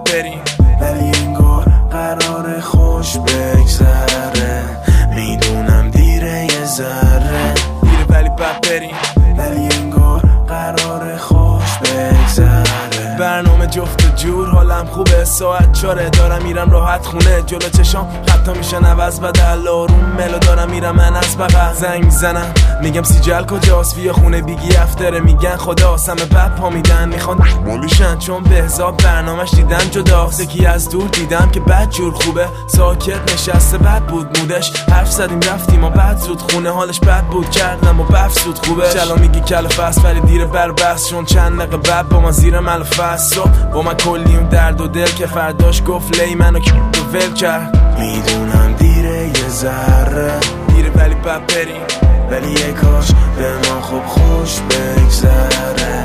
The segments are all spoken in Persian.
بد بریم ولی انگار قرار خوش بگذره. میدونم دیره یه ذره، دیره ولی بد بریم ولی انگار قرار خوش بگذره. برنامه جفت و جور حالم خوبه، ساعت 4 دارم میرم راحت خونه. جلو چشام خطا میشن عوض بدل، آروم ملو دارم میرم من از بغل. زنگ میزنم میگم سیجل کجاست، بیا خونه بیگی افتره. میگن خدا همه بد پا میدن، میخوان مالیشن چون بهزاد برنامهش دیدن جداست. یکی از دور دیدم که بد جور خوبه، ساکت نشسته بد بود مودش. حرف زدیم رفتیم و بعد زود خونه، حالش بد بود کردم و بفسود خوبه. چلا میگی کل فست ولی دیر بربست، چون چند دقیقه بعد با من زیر ملفست. با من کلی اون درد و دل که فرداش گفت لی منو که ول کرد. میدونم دیره یه ذره، دیره ولی بد بریم ولی یه کاش به ما خوب خوش بگذره.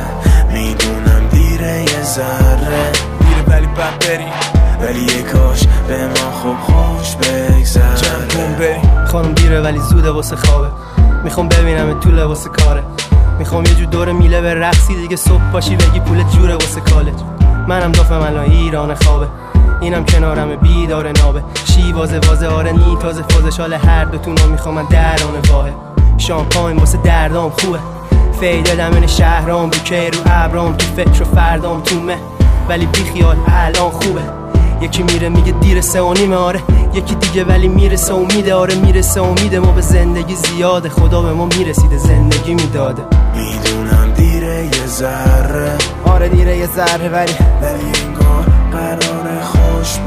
میدونم دیره یه ذره، دیره ولی بد بریم ولی یه کاش به ما خوب خوش بگذره. جمع کن بریم خانم دیره ولی زوده واسه خوابه. میخوام ببینم تو لباس کاره، میخوام یه جور دور میله به رقصی دیگه. صبح پاشی بگی پولت جوره واسه کالج. منم دافم الان ایران خوابه، اینم کنارم بیدار نابه. شیوازه وازه آره نی تازه فازه شال هر دوتونو میخوام من درانه واهه. شامپاین واسه دردام خوبه، فیده دمن شهرام بوکه رو ابرام. تو فکر و فردام تو مه ولی بی خیال الان خوبه. یکی میره میگه دیر 3:30 آره، یکی دیگه ولی میرسه امیده. آره میرسه امیده، ما به زندگی زیاده، خدا به ما میرسیده زندگی میداده. میدونم دیره یه ذره، آره دیره یه ذره ولی انگار قرار خوش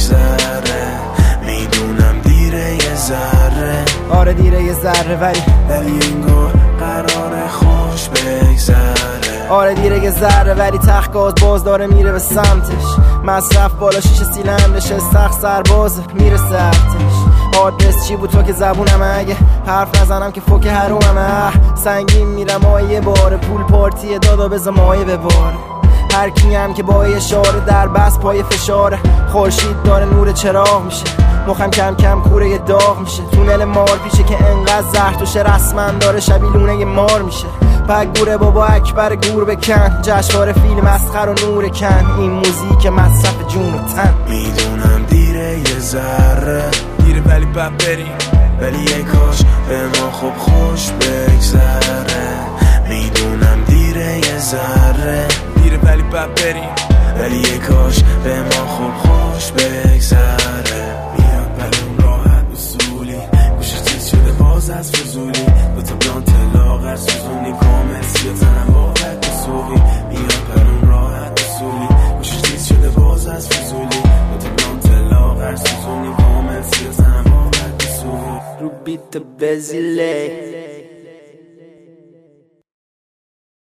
بگذره. میدونم دیره یه ذره، آره دیره یه ذره ولی انگار قرار خوش بگذره. آره دیره یه ذره ولی تخت گاز باز داره میره به سمتش. مصرف بالا شیشه سیلندش، سخت سرباز میره سختش. آدرس چی بود تو که زبونم، اگه حرف نزنم که فوک حرومم. سنگین میرم آیه باره، پول پارتی دادا بزا مایه بباره. هر کی هم که با اشاره در بس پای فشاره. خورشید داره نور چراغ میشه، مخم کم کم کوره یه داغ میشه. تونل مار پیشه که انقدر زهر توشه، رسما داره شبیلونه یه مار میشه. پک گوره بابا اکبر گور بکن، جشنواره فیلم مسخر و نور کن. این موزیک مصرف جون و تن. میدونم دیره یه ذره، دیره ولی بد بریم ولی یه کاش به ما خوب خوش بگذره. میدونم دیره یه ذره، دیره ولی بد بریم ولی یه کاش به ما خوب خوش بگذره. میاد بلون راحت اصولی، گوشه چیز شده باز از فضولی. دوتا بلانت لاغر سوزونی کامل سیاتنم باقت بسوقی. میاد بلون راحت اصولی، گوشه چیز شده باز از فضولی. دوتا بلانت لاغر سوزونی کامل سیاتنم باقت بسوقی. رو بیت بزیله